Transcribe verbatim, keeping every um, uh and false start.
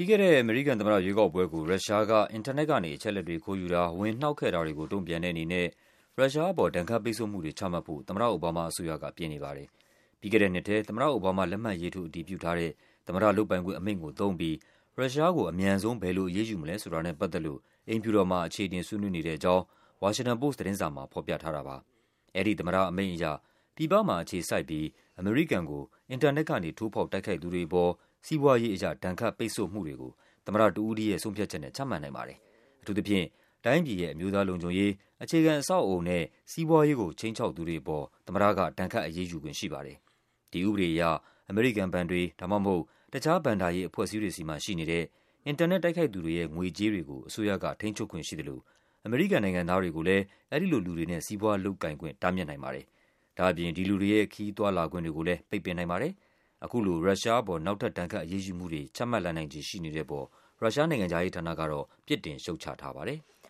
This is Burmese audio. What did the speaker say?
ပြီးခဲ့တဲ့အမေရိကန်သမ္မတရွေးကောက်ပွဲကိုရုရှားကအင်တာနက်ကနေအချက်အလက်တွေခိုးယူတာ၊ဝင်နှောက်ခဲ့တာတွေကိုတုံ့ပြန်တဲ့အနေနဲ့ရုရှားအပေါ်ဒဏ်ခတ်ပိတ်ဆို့မှုတွေချမှတ်ဖို့သမ္မတအိုဘားမားအစိုးရကပြင်နေပါတယ်။ပြီးခဲ့တဲ့နှစ်ထဲသမ္မတအိုဘားမားလက်မှတ်ရေးထိုးအတည်ပြုထားတဲ့သမ္မတလုပ်ပိုင်ခွင့်အမိန့်ကိုသုံးပြီးရုရှားကိုအမြန်ဆုံးဘယ်လိုအရေးယူမလဲဆိုတာနဲ့ပတ်သက်လို့အိမ်ဖြူတော်မှာအခြေတင်ဆွေးနွေးနေတဲ့အကြောင်းဝါရှင်တန်ပို့စ်သတင်းစာမှာဖော်ပြထားတာပါ။အဲဒီသမ္မတအမိန့်အရပြည်ပမှာအခြေစိုက်ပြီးအမေရိကန်ကိုအင်တာနက်ကနေထိုးဖောက်တိုက်ခိုက်သူတွေအပေါ်စီးပွားရေးအရဒဏ်ခတ်ပိတ်ဆို့မှုတွေကိုသမ္မတတဦးတည်းရဲ့ဆုံးဖြတ်ချက်နဲ့ချမှတ်နိုင်ပါတယ်။အထူးသဖြင့်တိုင်းပြည်ရဲ့အမျိုးသားလုံခြုံရေး၊အခြေခံအဆောက်အအုံနဲ့စီးပွားရေးကိုခြိမ်းခြောက်သူတွေအပေါ်သမ္မတကဒဏ်ခတ်အရေးယူခွင့်ရှိပါတယ်။ဒီဥပဒေအရအမေရိကန်ဘဏ်တွေဒါမှမဟုတ်တခြားဘဏ္ဍာရေးအဖွဲ့အစည်းတွေဆီမှာရှိနေတဲ့အင်တာနက်တိုက်ခိုက်သူတွေရဲ့ငွေကြေးတွေကိုအစိုးရကထိန်းချုပ်ခွင့်ရှိသလိုအမေရိကန်နိုင်ငံသားတွေကိုလည်းအဲဒီလိုလူတွေနဲ့စီးပွားလုပ်ကိုင်ခွင့်တားမြစ်နိုင်ပါတယ်။ဒါ့အပြင်ဒီလူတွေရဲ့ခရီးသွားလာခွင့်တွေကိုလည်းပိတ်ပင်နိုင်ပါတယ်။အခုလိုရုရှားအပေါ်နောက်ထပ်ဒဏ်ခတ်အရေးယူမှုတွေချမှတ်လာနိုင်ခြေရှိနေတဲ့အပေါ်ရုရှားနိုင်ငံခြားရေးဌာနကတော့ပြစ်တင်ရှုတ်ချထားပါတယ်။